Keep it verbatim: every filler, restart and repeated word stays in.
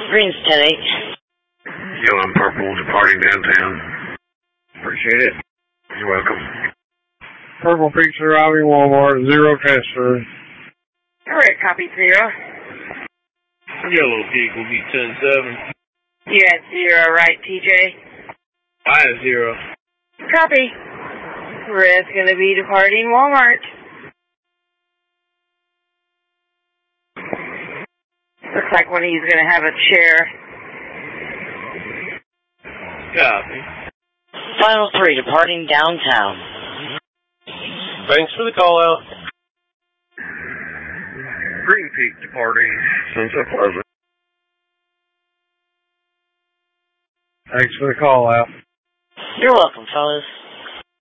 Green's ten eight. Yellow and purple departing downtown. Appreciate it. You're welcome. Purple Pizza arriving Walmart, zero transfer. Alright, copy zero. Yellow Eagle be ten seven. You had zero, right, T J? I have zero. Copy. Red's gonna be departing Walmart. Looks like one of you's gonna have a chair. Copy. Final three departing downtown. Thanks for the call out. Green Peak departing Sunset Plaza. Thanks for the call out. You're welcome, fellas.